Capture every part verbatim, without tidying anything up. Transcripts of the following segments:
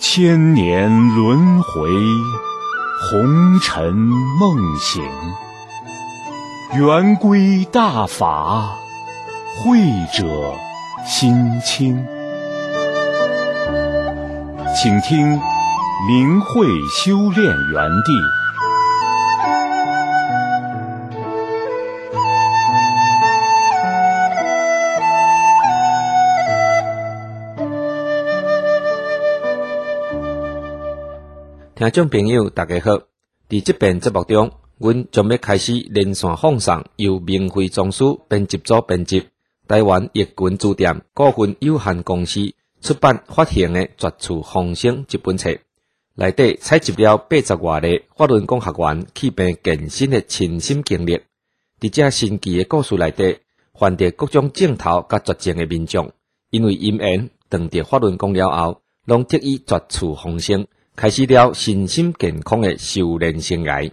千年轮回，红尘梦醒，圆规大法，慧者心清。请听明慧修炼园地。 听众朋友大家好，伫这篇节目中，阮将要开始连线放送由明慧宗师编辑组编辑、台湾易群书店股份有限公司出版发行的《绝处逢生》这本册，内底采集了八十外个法轮功学员去病健身的亲身经历。伫这神奇的故事内底，犯着各种症头甲绝症的民众，因为因缘当着法轮功了后，拢得以绝处逢生。开始了身心健康的修炼生涯。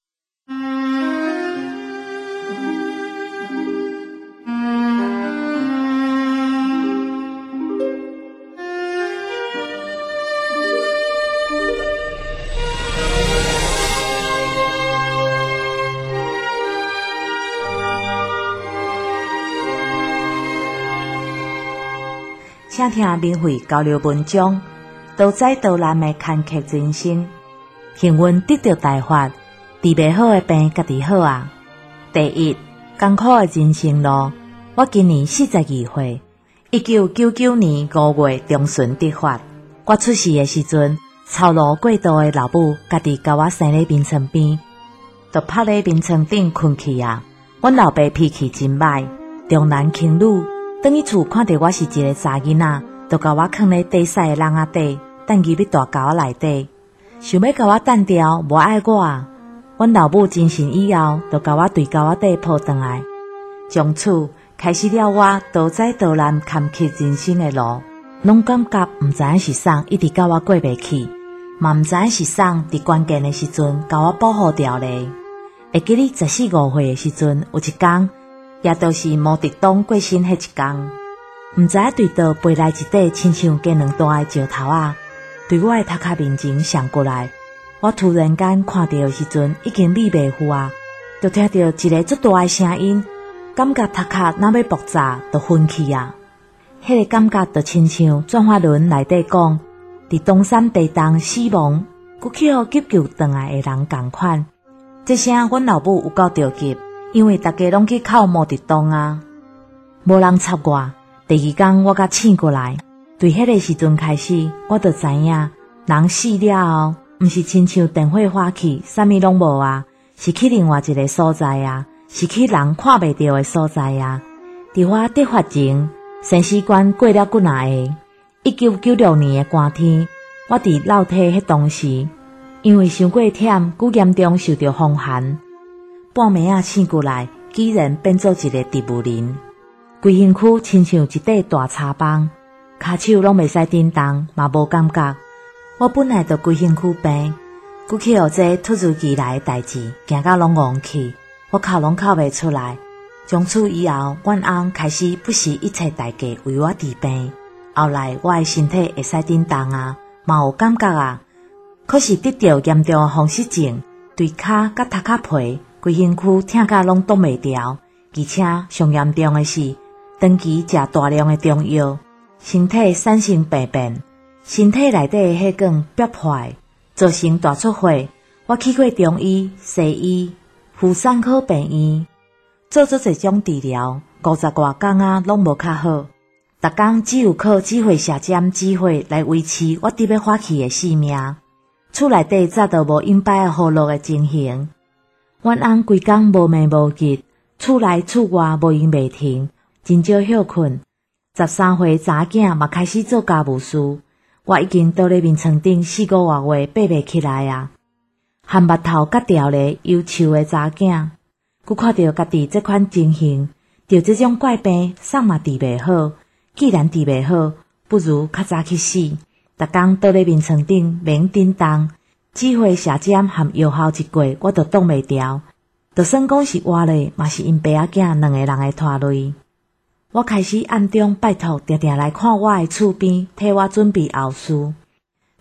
请听明慧交流文章。多灾多难的坎坷人生，幸运得到大法，治袂好的病家己好啊。第一，艰苦的人生路，我今年四十二岁，一九九九年五月中旬得法。我出世的时阵，操劳过度的老母家己甲我生咧眠床边，就趴咧眠床顶困去啊。阮老爸脾气真歹，重男轻女，等于厝看到我是一个查囡仔，就甲我囥咧地势的人仔底。等入去大沟内底，想要甲我单掉，无爱我啊！阮老母精神以后，就甲我对沟仔底抱转来，从此开始了我多灾多难、坎坷人生的路。拢感觉毋知影是啥，一直甲我过袂去，嘛毋知影是啥，伫关键的时阵甲我保护掉咧。会记得十四五岁的时阵，有一天，也就是毛泽东过身迄一天，毋知影对倒飞来一块亲像鸡卵大的石头啊！对我的头壳面前上过来，我突然间看到的时阵，已经秘袂赴啊，就听到一个足大的声音，感觉头壳若要爆炸，就昏去啊！迄个感觉就亲像转法轮内底讲，伫东山地动死亡，佮去互急救转来的人共款。这声阮老母有够着急，因为大家拢去靠毛泽东啊，无人插我。第二天我甲醒过来。对迄个时阵开始，我就知影，人死了后，毋是亲像电火花去，啥物拢无啊，是去另外一个所在啊，是去人看袂到的所在啊。伫我得法前，生死关过了几若个？一九九六年的寒天，我伫楼梯迄当时，因为伤过忝，佮严重受到风寒，半暝仔醒过来，居然变做一个植物人，规身躯亲像一块大柴棒。骹手拢袂使震动，嘛无感觉。我本来就规身躯病，佮去互这突如其来的代志，惊到拢戆去，我哭拢哭袂出来。从此以后，阮翁开始不惜一切代价为我治病。后来我的身体会使震动啊，嘛有感觉啊。可是得到严重的风湿症，对骹甲头壳皮、规身躯疼甲拢挡袂牢，而且上严重的是，长期食大量的中药。身体产生病变，身体内底的血管憋坏，造成大出血。我去过中医、西医、妇产科病院，做做一种治疗，五十外天啊，拢无较好。逐工只有靠止血射针止血来维持我得要发去的性命。厝内底早都无应摆好乐的情形。阮翁规工无眠无日，厝内厝外无闲袂停，真少休困。十三岁查囝嘛开始做家务事，我已经倒咧眠床顶四个外月爬袂起来啊！含目头甲掉咧忧愁的查囝，佮看到家己这款情形，着这种怪病，啥嘛治袂好。既然治袂好，不如较早去死。逐工倒咧眠床顶免震动，止血射针含药效一过，我就挡袂牢。就算讲是活咧，嘛是因爸仔囝两个人的拖累。我开始暗中拜托定定来看我的厝边，替我准备后事。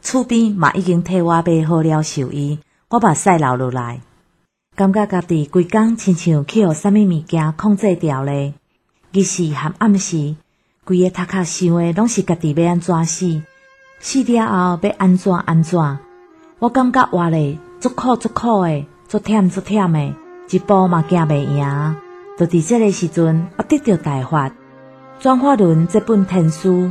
厝边嘛已经替我买好了寿衣，我目屎流落来，感觉家己规工亲像去互啥物物件控制掉咧。日时和暗时，规个头壳想的拢是家己要安怎死，死了后要安怎安怎。我感觉活咧足苦足苦的，足忝足忝的，一步嘛行袂赢。就伫这个时阵，我得到大法，转法轮这本天书。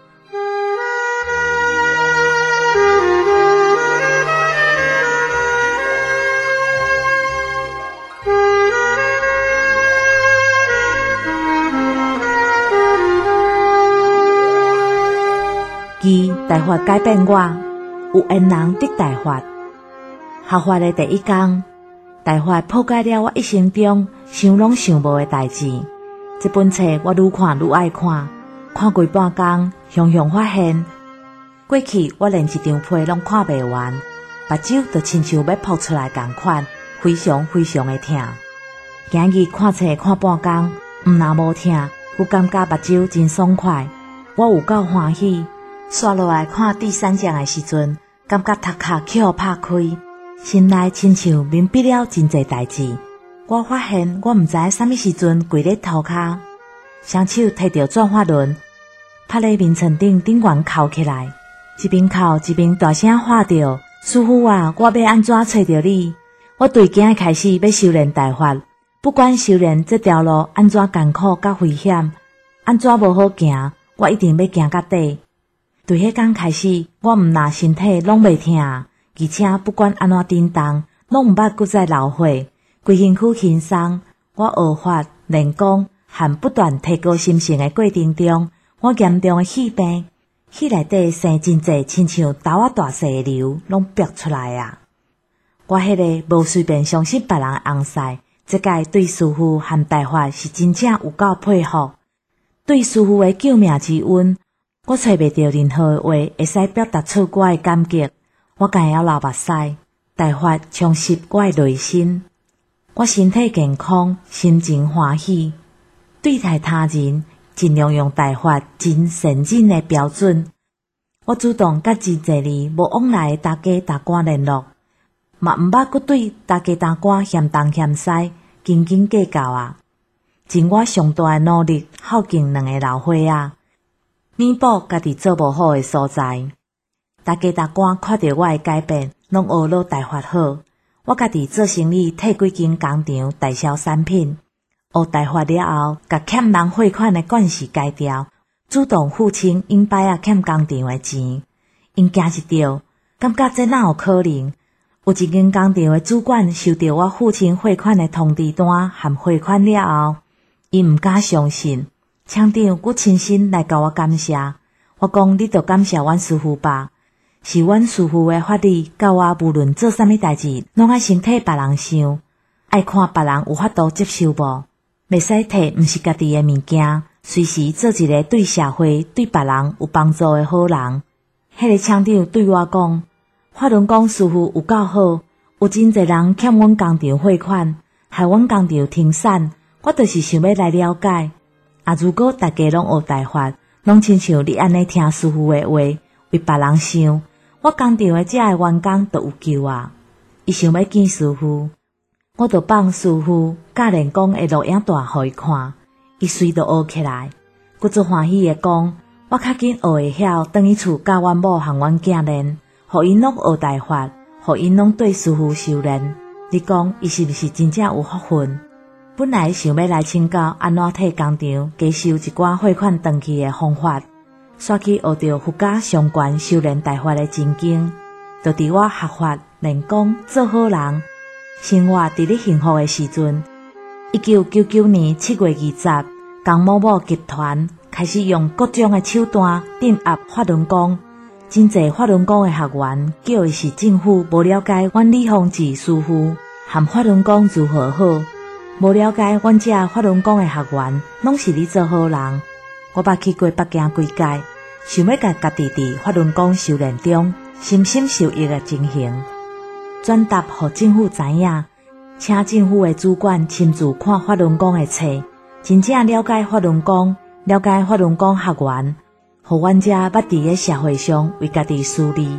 二大法改变我，有缘人得大法。学法的第一天，大法破解了我一生中想拢想无的代志。这本册我愈看愈爱看，看几半天，雄雄发现，过去我连一张批拢看袂完，目睭就亲像要扑出来共款，非常非常的痛。今日看册看半天，毋若无痛，我感觉目睭真爽快，我有够欢喜。刷落来看第三章的时阵，感觉头壳去互拍开，心内亲像明白了真侪代志。我发现我毋知啥物时阵跪咧涂骹，双手摕着转法轮，拍咧面床顶顶悬扣起来，一边扣一边大声喊着：“师父啊，我要安怎找着你？我对今日开始要修炼大法，不管修炼这条路安怎艰苦甲危险，安怎无好行，我一定要行到底。”对迄天开始，我毋但身体拢袂痛，而且不管安怎震动，拢毋捌搁再流血，规身躯轻松。我学法练功，和不断提高心性的过程中，我严重的气病，气内底生真侪亲像豆仔大细的瘤，拢逼出来啊！我迄个无随便相信别人的红婿，这届对师父和大法是真正有够佩服。对师父的救命之恩，我找袂到任何的话会使表达出我的感激，我敢要流目屎。大法充实我的内心，我身体健康，心情欢喜。对待他人，尽量用大法真善忍的标准。我主动甲真侪年无往来的大家大官联络，嘛毋捌搁对大家大官嫌东嫌西，斤斤计较啊！尽我上大的努力，孝敬两个老伙仔。弥补家己做无好的所在，大家大官看到我的改变，拢学了大法好。我家己做生意，替几间工厂代销产品，学大法了后，甲欠人汇款的惯势改掉，主动付清因摆啊欠工厂的钱。因惊一跳，感觉这哪有可能？有一间工厂的主管收到我付清汇款的通知单和汇款了后，因毋敢相信。厂长佫亲身来甲我感谢，我讲你着感谢阮师父吧，是阮师父的法理，教我无论做啥物代志，拢爱先替别人想，爱看别人有法度接受无，袂使摕毋是家己的物件，随时做一个对社会、对别人有帮助的好人。迄个厂长对我讲，法轮功师父有够好，有真侪人欠阮工厂汇款，害阮工厂停产，我就是想要来了解。啊！如果大家拢学大法，拢亲像你安尼听师父的话，为别人想，我工厂的这个员工都有救啊！伊想要见师父，我就放师父教练讲的录影带互伊看，伊随就学起来，佫足欢喜的讲，我较紧学会晓，转去厝教阮某和阮囝练，互因拢学大法，互因拢对师父修炼。你讲伊是毋是真正有福分？本来想要来请教安怎替工厂加收一寡汇款转去的方法，煞去学到佛家相关修炼大法的真经，就伫我学法练功做好人，生活伫咧幸福的时阵。一九九九年七月二十，江某某集团开始用各种的手段镇压法轮功，真侪法轮功的学员叫伊是政府无了解阮李洪志师父和法轮功如何好。无了解阮这法轮功的学员，拢是咧做好人。我捌去过北京几届，想要甲家己伫法轮功修炼中深深受益的情形，转达互政府知影，请政府的主管亲自看法轮功的册，真正了解法轮功，了解法轮功学员，互阮这捌伫咧社会上为家己私利，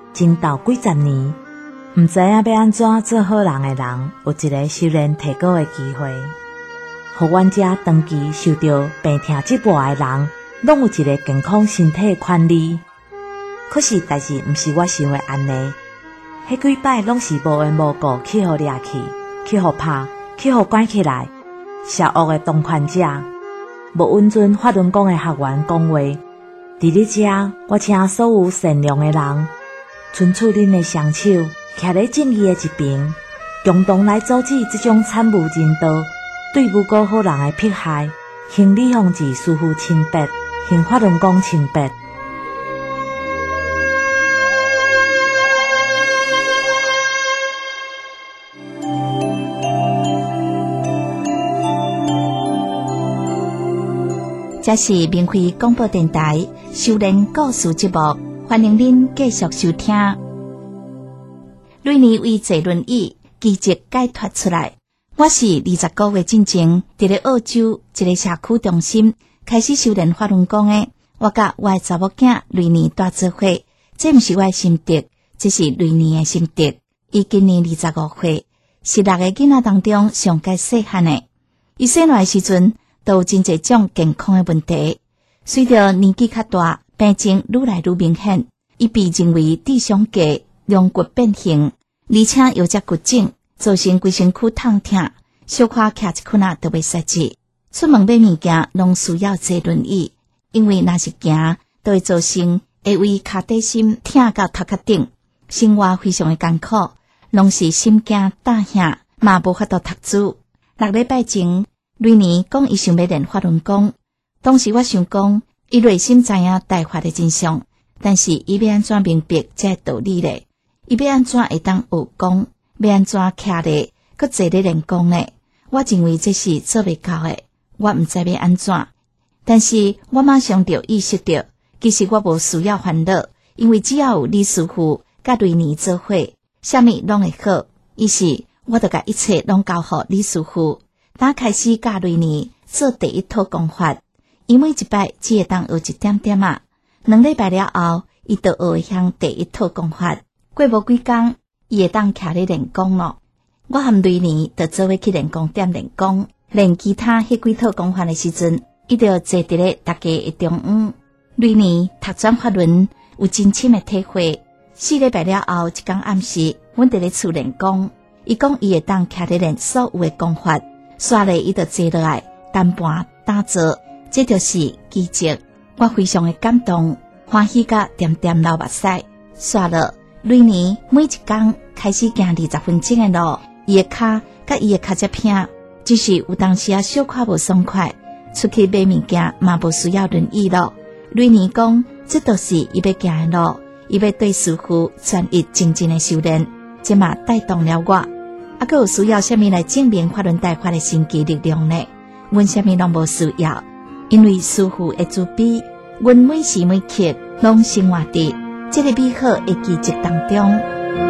争斗几十年，毋知影要安怎做好人的人，有一个修炼提高的机会。互阮遮长期受到病痛折磨的人，拢有一个健康身体的权利。可是，代志毋是我想的安尼。迄几摆拢是无缘无故去互掠去，去互拍，去互关起来。邪恶的当权者，无允准法轮功的学员讲话。伫咧遮，我请所有善良的人，伸出恁的双手，徛咧正义的一边，共同来阻止这种惨无人道、对无辜好人的迫害，行李放置师父清白，行法轮功清白。 这是明慧广播电台修炼故事节目，欢迎您继续收听。瑞尼为坐轮椅奇迹解脱出来。我是二十个月之前伫咧澳洲一个社区中心开始修炼法轮功的。我甲我的查某囝瑞尼大做伙，这毋是我的心得，这是瑞尼的心得。伊今年二十五岁，是六个囡仔当中上介细汉的。伊生来的时阵，都有真侪种健康的问题，随着年纪较大，病情愈来愈明显。伊被认为智商低、两骨变形，而且有只骨症，造成规身躯痛痛，小可徛一困啊都袂使去。出门买物件拢需要坐轮椅，因为若是行，都会造成会为脚底心疼到头壳顶，生活非常的艰苦，拢是心惊胆吓，嘛无法度读书。六礼拜前。瑞尼讲伊想要练法轮功，当时我想讲，伊内心知影大法的真相，但是伊要安怎明白这道理咧？伊要安怎会当学功？要安怎徛咧？搁坐咧练功咧？我认为这是做袂到的，我毋知要安怎。但是我马上就意识到，其实我无需要烦恼，因为只要有李师傅甲瑞尼做伙，啥物拢会好。于是，我就甲一切拢交互李师傅。打开始教瑞尼做第一套功法，伊每一摆只会当学一点点啊。两礼拜了后，伊就学会向第一套功法。过无几工，伊会当徛咧练功咯。我和瑞尼就做伙去练功店练功，练其他迄几套功法的时阵，伊就坐伫咧大家的中央。瑞尼读转法轮，有真深的体会。四礼拜了后，一天暗时，阮伫咧厝练功，伊讲伊会当徛咧练所有的功法。刷咧，伊就坐落来，单盘打坐，这就是奇迹。我非常的感动，欢喜甲点点流目屎。刷了，瑞尼每一天开始行二十分钟的路，伊的脚甲伊的脚趾片，只是有当时啊小可无爽快，出去买物件嘛无需要轮椅咯。瑞尼讲，这都是伊要行的路，伊要对师父全意真正的修炼，这嘛带动了我。啊，佮有需要虾米来证明法轮大法的神奇力量呢？阮虾米拢无需要，因为师父的慈悲，阮每时每刻拢生活伫这个美好的奇迹当中。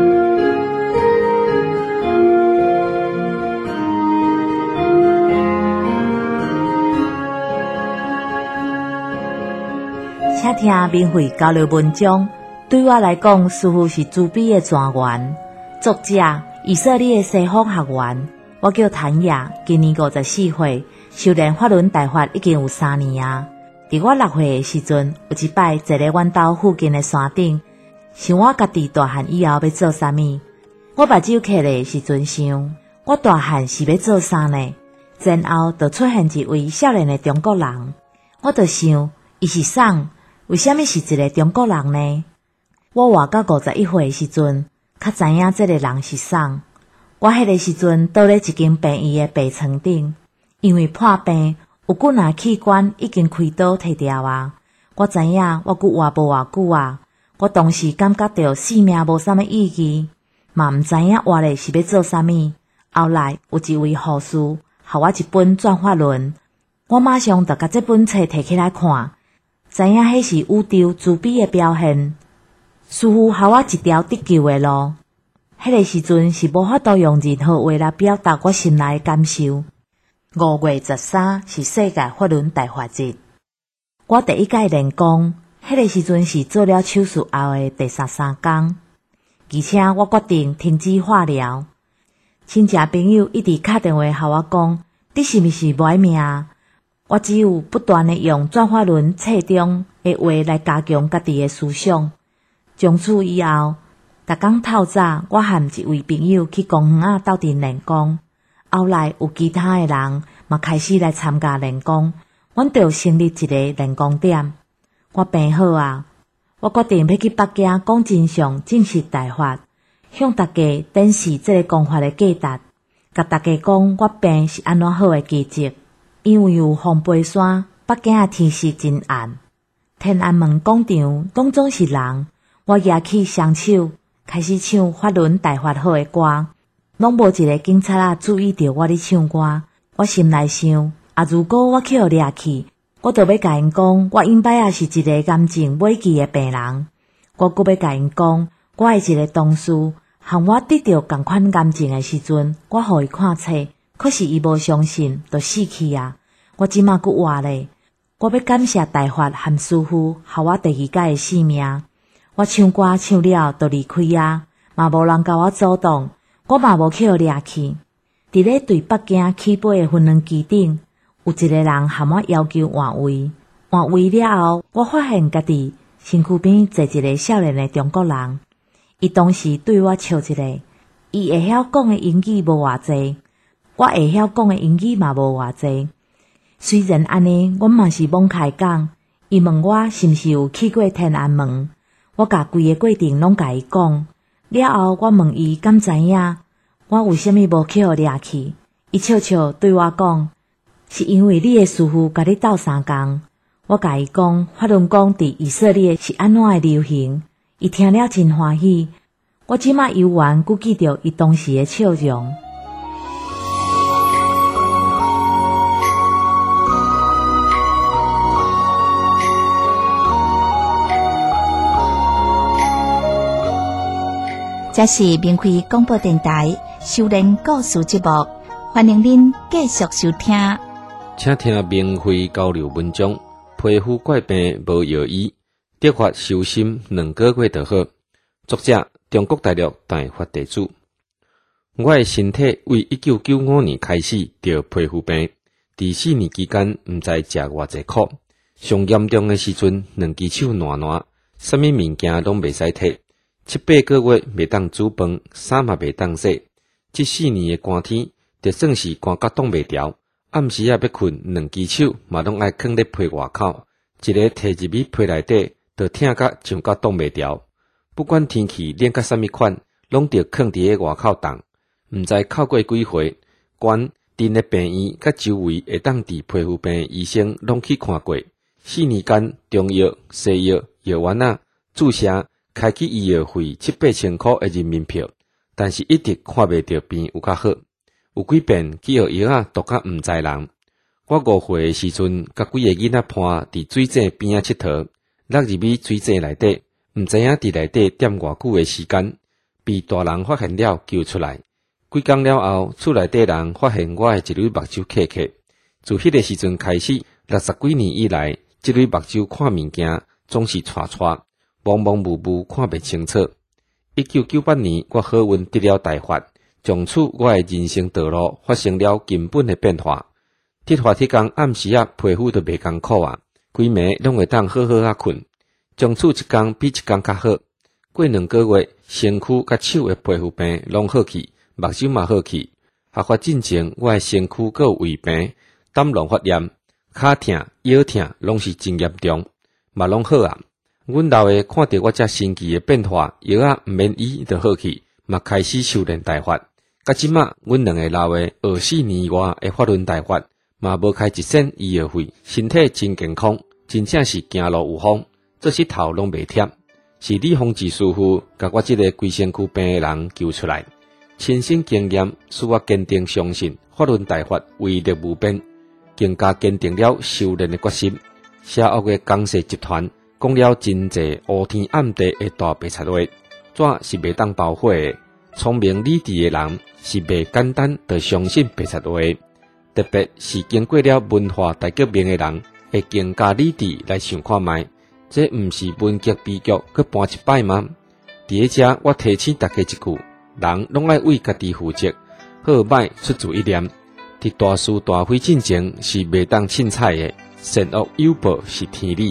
请听明慧交流文章，对我来讲，似乎是慈悲的泉源。作者。以色列的西方学员，我叫谭雅，今年五十四岁，修炼法轮大法已经有三年啊。伫我六岁的时阵，有一摆坐咧阮兜附近的山顶，想我家己大汉以后要做啥物。我目睭开的时阵想，我大汉是要做啥呢？然后就出现一位少年的中国人，我就想，伊是啥？为什么是一个中国人呢？我活到五十一岁的时阵。较知影这个人是啥？我迄个时阵倒咧一间病院的病床顶，因为破病，有几若器官已经开刀摕掉啊。我知影我佫活无偌久啊。我当时感觉到生命无啥物意义，嘛毋知影活咧是要做啥物。后来有一位护士，予我一本转法轮，我马上就甲这本册摕起来看，知影迄是宇宙慈悲的表现。似乎予我一条得救的路。迄个时阵是无法度用任何话来表达我心内的感受。五月十三是世界法轮大法日。我第一届练功，迄个时阵是做了手术后的第三三天。 而且我决定停止化疗。亲戚朋友一直打电话和我讲，你是毋是无爱命？我只有不断的用转法轮册中的话来加强家己的思想。从此以后，逐工透早，我和一位朋友去公园啊斗阵练功。后来有其他的人嘛开始来参加练功，阮就成立一个练功点。我病好啊，我决定要去北京讲真相，证实大法，向大家展示这个讲法的价值，甲大家讲我病是安怎好的奇迹。因为有风背山，北京的天色真暗，天安门广场拢总是人。我举起双手，开始唱法轮大法好的歌，拢无一个警察仔注意到我咧唱歌。我心内想，啊，如果我去互掠去，我就要甲因讲，我应摆也是一个癌症末期的病人。我阁要甲因讲，我的一个同事，和我得到同款癌症的时阵，我互伊看册，可是伊无相信，就死去啊！我即马阁活咧，我要感谢大法和师父，互我第二届的性命。我唱歌唱了，就离开啊，嘛无人甲我阻挡，我嘛无去互掠去。伫咧对北京起飞的飞机顶，有一个人和我要求换位，换位了后，我发现家己身躯边坐一个少年的中国人，伊当时对我笑一个，伊会晓讲的英语无偌济，我会晓讲的英语嘛无偌济。虽然安尼，阮嘛是罔开讲。伊问我是毋是有去过天安门，我甲规个过程拢甲伊讲。了后，我问伊敢知影我为虾米无去互掠去？伊笑笑对我讲，是因为你的师父甲你斗相共。我甲伊讲，法轮功伫以色列是安怎的流行，伊听了真欢喜。我即马犹原阁记着伊当时的笑容。 这是明慧广播电台修炼故事节目，欢迎您继续收听。 请听明慧交流文章：皮肤怪病无药医，得法修心两个月就好。作者：中国大陆大法地主。我的身体为一九九五年开始得皮肤病，伫四年期间毋知食偌济苦，上严重的时阵，两只手烂烂，啥物物件拢袂使摕。七八个月袂当煮饭，衫嘛袂当洗。这四年的寒天，就算是寒甲冻袂调，暗时啊要困，两只手嘛拢爱囥咧被外口，一个摕入去被内底，就疼甲上甲冻袂调。不管天气冷甲啥物款，拢着囥伫咧外口冻。毋知靠过几回，管镇的病院甲周围会当治皮肤病的医生拢去看过。四年间，中药、西药、药丸啊、注射。开起医药费七八千块的人民币，但是一直看袂到病有较好。有几遍去互药啊毒甲毋知人。我五岁的时阵，甲几个囡仔伴伫水井边仔佚佗，落入去水井内底，毋知影伫内底踮偌久的时间，被大人发现了救出来。几工了后，厝内底人发现我的一蕊目睭磕磕。自迄个时阵开始，六十几年以来，这蕊目睭看物件总是斜斜。蒙蒙雾雾看袂清楚。一九九八年，我好运得了大法，从此我的人生道路发生了根本的变化。铁法铁工暗时啊，皮肤都袂艰苦啊，规暝拢会当好好啊困。从此一工比一工较好。过两个月，身躯甲手的皮肤病拢好去，目睭嘛好去。合法进前，我的身躯阁有胃病、胆囊发炎、骹疼、腰疼，拢是真严重，嘛拢好啊。阮老爸看到我这神奇的变化，药啊毋免医就好去，嘛开始修炼大法。到即马，阮两个老爸学四年外的法轮大法，嘛无开一仙医药费，身体真健康，真正是行路有风，做石头拢袂忝。是李洪志师傅甲我这个规身躯病的人救出来，亲身经验使我坚定相信法轮大法威力无边，更加坚定了修炼的决心。邪恶的公司集团。讲了真济乌天暗地的大白贼话，怎是袂当包火的？聪明理智的人是袂简单就相信白贼话，特别是经过了文化大革命的人，会更加理智来想看卖，这毋是文革悲剧去搬一摆吗？ 伫咧遮，我提醒大家一句：人拢爱为家己负责，好歹出自一念。伫大是大非进前是袂当凊彩的，善恶有报是天理。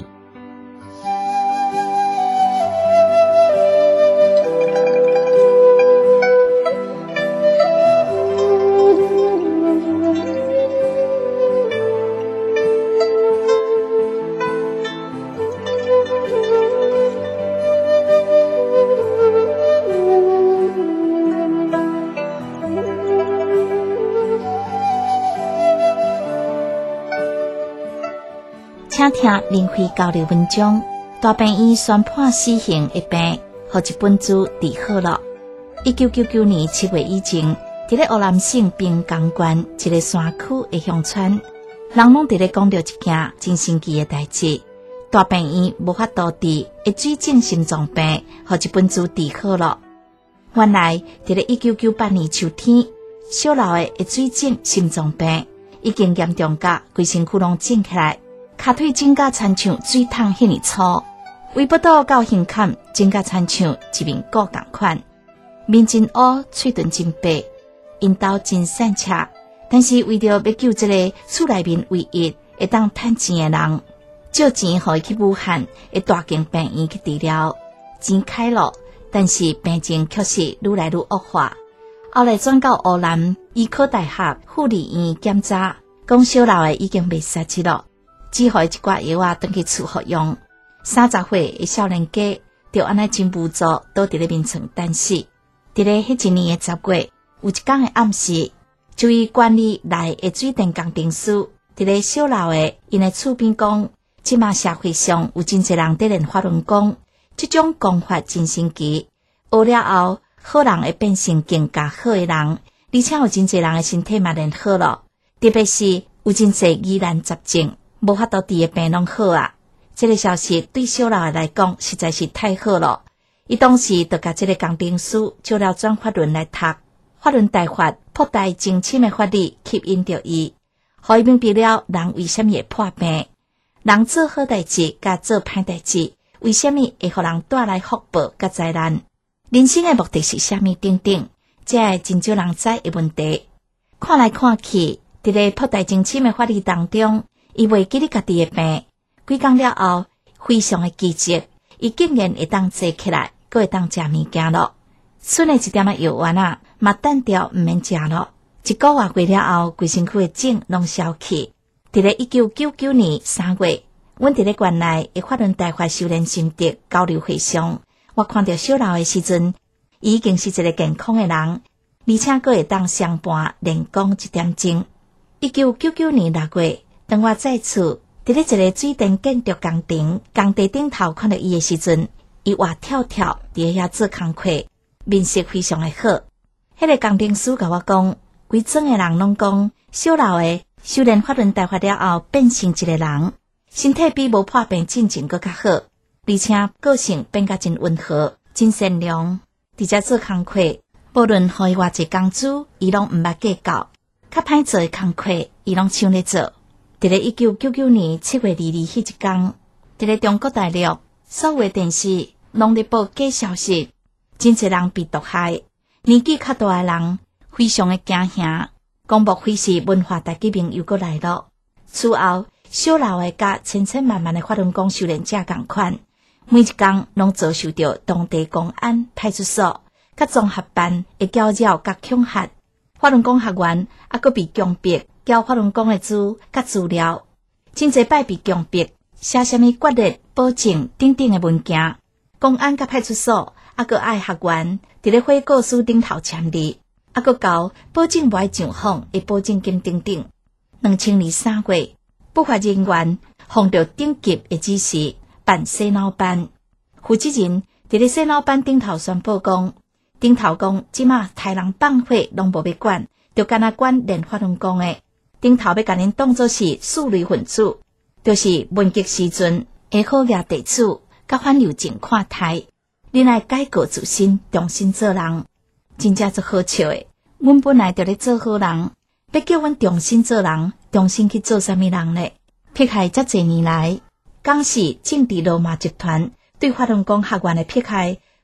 请听林辉交流文章，大病院宣判死刑的病，互一本书治好了。一九九九年七月以前，伫咧湖南省滨江县一个山区的乡村，人拢伫咧讲着一件真神奇的代志。大病院无法度治会水肿心脏病，互一本书治好了。原来伫咧一九九八年秋天，小老的会水肿心脏病已经严重甲规身躯拢肿起来。骹腿肿甲亲像水桶遐尼粗，胃不到到胸坎肿甲亲像一面鼓共款，面真乌，喙唇真白，因兜真善恰，但是为着要救这个厝内面唯一会当趁钱的人，借钱互伊去武汉的大间病院去治疗，钱开了，但是病情确实愈来愈恶化。后来转到湖南医科大学护理院检查，讲小老的已经袂杀去了。只互伊一寡药啊，转去厝服用。三十岁的少年家，就安尼真无助，倒伫咧眠床等死。伫咧迄一年的十月，有一天的暗时，就医管理来的水电工程师，伫咧小老的因的厝边讲，即马社会上有真侪人伫咧发论讲，即种讲法真神奇。学了后，好人会变成更加好的人，而且有真侪人的身体嘛练好了，特别是有真侪疑难杂症。无法度治的病拢好啊！这个消息对小老的来讲实在是太好了。伊当时就甲这个工程师借了转法轮来读，法轮大法破大精深的法律吸引着伊，互伊明白了人为什么会破病，人做好代志甲做歹代志，为什么会互人带来福报甲灾难，人生的目的是什么等等，这个真少人知的问题。看来看去，伫咧破大精深的法律当中，伊袂记咧家己的病，几工了后，非常的奇迹，伊竟然会当坐起来，阁会当食物件咯。剩的一点仔药丸啊，嘛等掉毋免食咯。一个月过了后，规身躯的肿拢消去。伫咧一九九九年三月，阮伫咧县内的法轮大法修炼心得交流会上，我看到小老的时阵，伊已经是一个健康的人，而且阁会当相伴练功一点钟。一九九九年六月。当我再次伫咧一个水电建筑工程工地顶头看到伊的时阵，伊活跳跳伫遐做工课，面色非常的好。迄个工程师甲我讲，规整个人拢讲，小老的修炼法轮大法了后，变成一个人，身体比无破病进前搁较好，而且个性变甲真温和、真善良。伫遮做工课，无论互伊偌济工资，伊拢毋捌计较，较歹做的工课，伊拢抢咧做。伫咧一九九九年七月二日迄一天，伫咧中国大陆所有电视拢咧报假消息，真侪人被毒害，年纪较大的人非常的惊吓，讲莫非是文化大革命又搁来了。此后，小老的甲千千万万的法轮功修炼者共款，每一天拢遭受到当地公安、派出所、甲综合办的搅扰甲恐吓，法轮功学员还搁被强迫。交法轮功的资甲资料，真侪摆被强迫，写什么决裂、保证等等的文件，公安甲派出所还阁爱学员伫咧悔告书顶头签字，还阁交保证不爱上访的保证金等等。两千年三月，不法人员奉着顶级的指示办洗脑班，负责人伫咧洗脑班顶头宣布讲，顶头讲即马杀人放火拢无要管，就干那管练法轮功的。顶头要甲恁当作是四类分子，就是文革时阵会好举地主，甲反右正看台，恁爱改过自新，重新做人，真正足好笑的。阮本来就咧做好人，要叫阮重新做人，重新去做啥物人呢？迫害遮侪年来，讲是政治罗马集团对法轮功学员的迫害，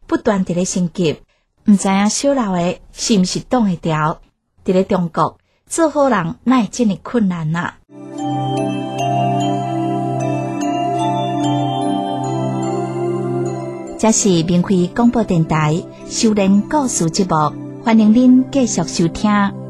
不断伫咧升级，毋知影小老的是毋是挡会牢？伫咧中国做好人哪会这么困难啊？这是明慧广播电台修炼故事节目，欢迎您继续收听。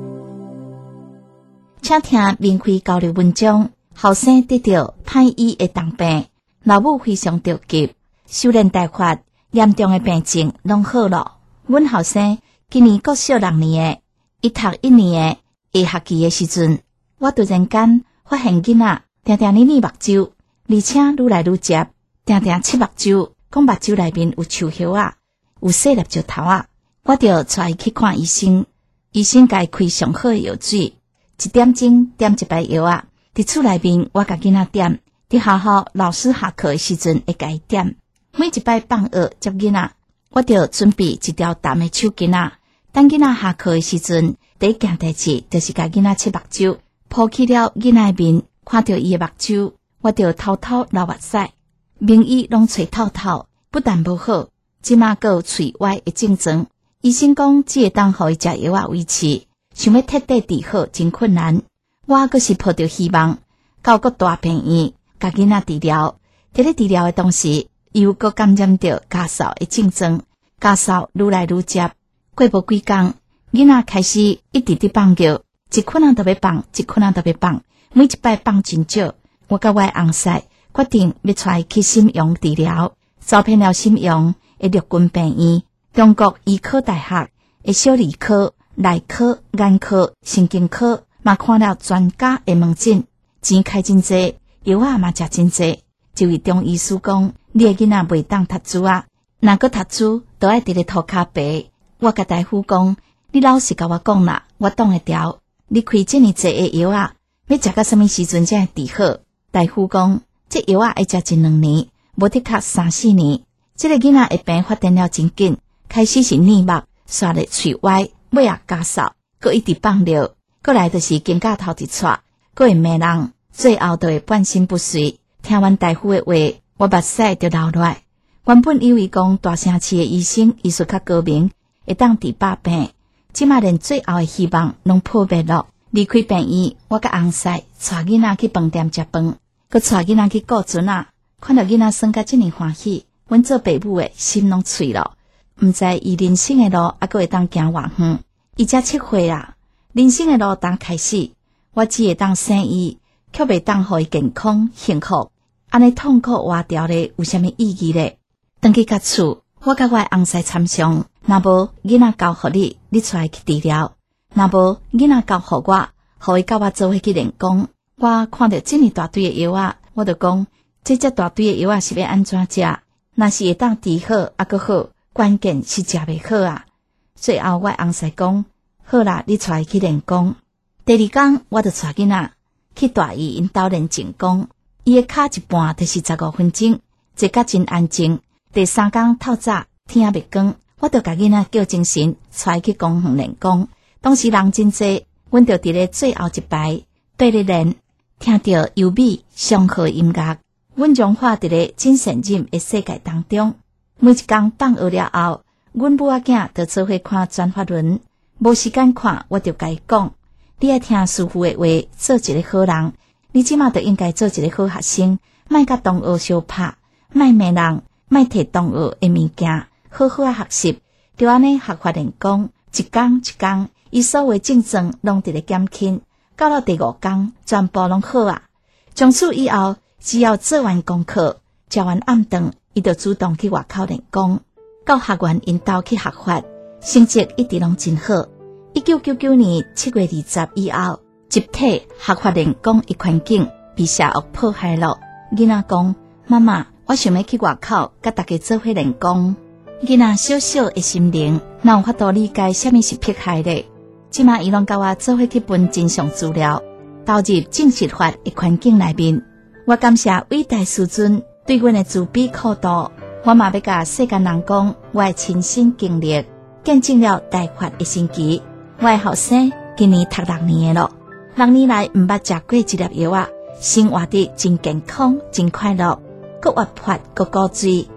请听明慧交流文章，后生得到歹医的重病，老母非常着急，修炼大法，严重的病症拢好了。阮后生今年国小六年的，伊读一年的下学期的时阵，我突然间发现囡仔定定呢呢目睭，而且愈来愈接，定定七目睭。讲目睭内面有树叶啊，有细粒石头啊，我就带伊去看医生。医生甲伊开上好的药水，一点钟点一排药啊。伫厝内面我甲囡仔点，伫学校老师下课的时阵会甲伊点。每一摆放学接囡仔，我就准备一条淡的手巾仔。等囡仔下课的时阵，第一件代志就是甲囡仔拭目睭，抱起了囡仔的面，看到伊的目睭，我就偷偷流目屎。名医拢找透透，不但无好，即马还有喙歪的症状。医生讲只会当互伊食药啊维持，想要彻底治好真困难。我还是抱着希望，到个大病院甲囡仔治疗。伫咧治疗的同时，又搁感染到家嫂的症状，家嫂愈来愈接。过无几工，囡仔开始一直伫放尿，一困仔都要放，一困仔都要放，每一摆放真少。我甲我的翁婿决定要带伊去沈阳治疗，走遍了沈阳的陆军病院、中国医科大学的小儿科、内科、眼科、神经科，嘛看了专家的门诊，钱开真济，药啊嘛食真济。一位中医师讲，你的囡仔袂当读书啊，若个读书都爱伫咧涂骹白。我甲大夫讲，你老实甲我讲啦，我挡会牢。你开这么济的药啊，要食到什么时阵才会治好？大夫讲，这药啊要食一两年，无得卡三四年。这个囡仔的病发展了真紧，开始是腻目，刷咧喙歪，尾啊加扫，佮一直放尿，过来就是肩胛头一撮，佮会骂人，最后就会半身不遂。听完大夫的话，我目屎就流落来。原本以为讲大城市的医生医术较高明，会当治百病，即马连最后的希望拢破灭了。离开病院，我甲翁婿带囡仔去饭店食饭，佮带囡仔去顾船啊。看到囡仔生甲这么欢喜，阮做爸母的心拢碎了。毋知伊人生的路还佫会当行偌远。伊才七岁啊，人生的路当开始，我只会当生伊，却袂当互伊健康幸福。安尼痛苦活掉咧，有啥物意义咧？回去甲厝，我甲我的翁婿参详，若无囡仔交互你，你带伊去治疗；若无囡仔交互我，互伊甲我做伙去练功。我看到这么大堆的药啊，我就讲，这只大堆的药啊是要安怎食？若是会当治好，还佫好，关键是食袂好啊。最后我的翁婿讲，好啦，你带伊去练功。第二天，我就带囡仔去大姨因兜练静功。伊的脚一半就是十五分钟，坐甲真安静。第三天透早天还未光，我就甲囡仔叫精神，带去公园练功。当时人真济，阮就伫咧最后一排缀咧练，听到优美祥和音乐，阮融化伫咧真善忍的世界当中。每一天放学了后，阮母仔囝就做伙看转法轮，无时间看，我就甲伊讲：你爱听师父的话，做一个好人。你即马就应该做一个好学生，莫甲同学相拍，莫骂人，莫摕同学的物件，好好啊学习。就安尼学法练功，一天一天，伊所有症状拢伫咧减轻，到了第五天，全部拢好啊。从此以后，只要做完功课，食完暗顿，伊就主动去外口练功。到学院因兜去学法，成绩一直拢真好。一九九九年七月二十以后，集体学法练功的环境被社会破坏了。囡仔讲：妈妈，我想要去外口，甲大家做伙练功。囡仔小小的心灵，哪有法度理解什么是迫害咧？即马伊拢甲我做伙去分真相资料，投入正式法的环境内面。我感谢伟大师尊对阮的慈悲厚道。我嘛要甲世间人讲，我的亲身经历，见证了大法的神奇。我的后生今年读六年了。六年来毋捌食过一粒药啊，生活得真健康、真快乐，搁活泼、搁高追。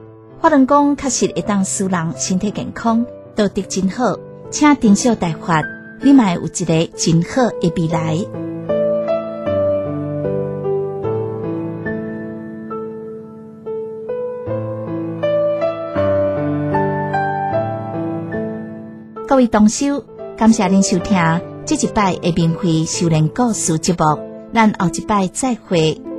法轮功确实会当使人身体健康，道德真好，请珍惜大法，你嘛有一个真好的未来。各位同修，感谢您收听这一摆的免费修炼故事节目，咱后一摆再会。